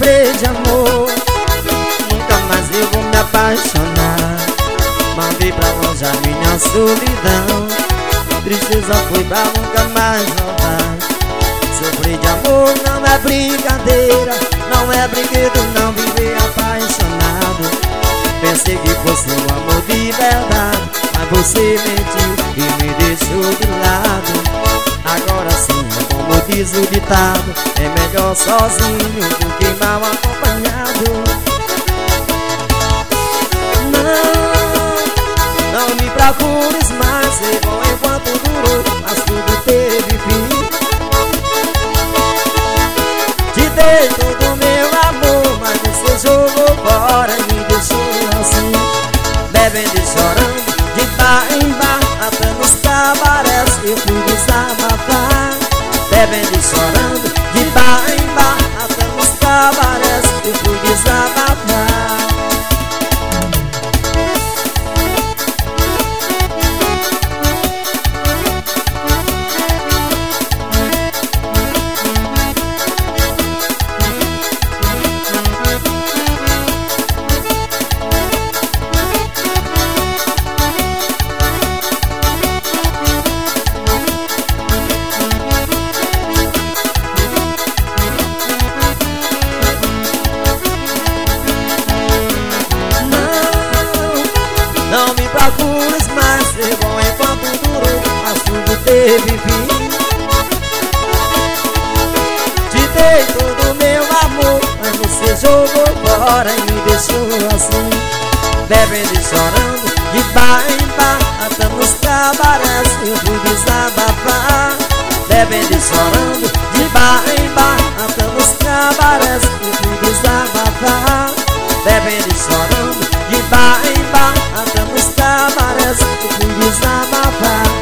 sofrer de amor. Nunca mais eu vou me apaixonar. Mandei pra longe a minha solidão. Tristeza foi pra nunca mais voltar. Sofrer de amor não é brincadeira, não é brinquedo não viver apaixonado. Pensei que fosse um amor de verdade, mas você mentiu e me deixou de lado. Agora sim, como diz o ditado, é melhor sozinho do que mal acompanhado. Não me procures mais, sei bom enquanto durou, mas tudo teve fim. Te dei todo o meu amor, mas você jogou fora e me deixou assim. Bebendo e chorando, de bar em bar, até nos cabarés eu fui desabafar. Bebendo e chorando, de bar em bar, até nos cabarés eu fui desabafar. Não me procures mais, ser bom enquanto durou, mas tudo teve fim. Te dei todo o meu amor, mas você jogou fora e me deixou assim. Bebendo e chorando, de bar em bar, até nos cabarés eu fui desabafar. Bebendo e chorando,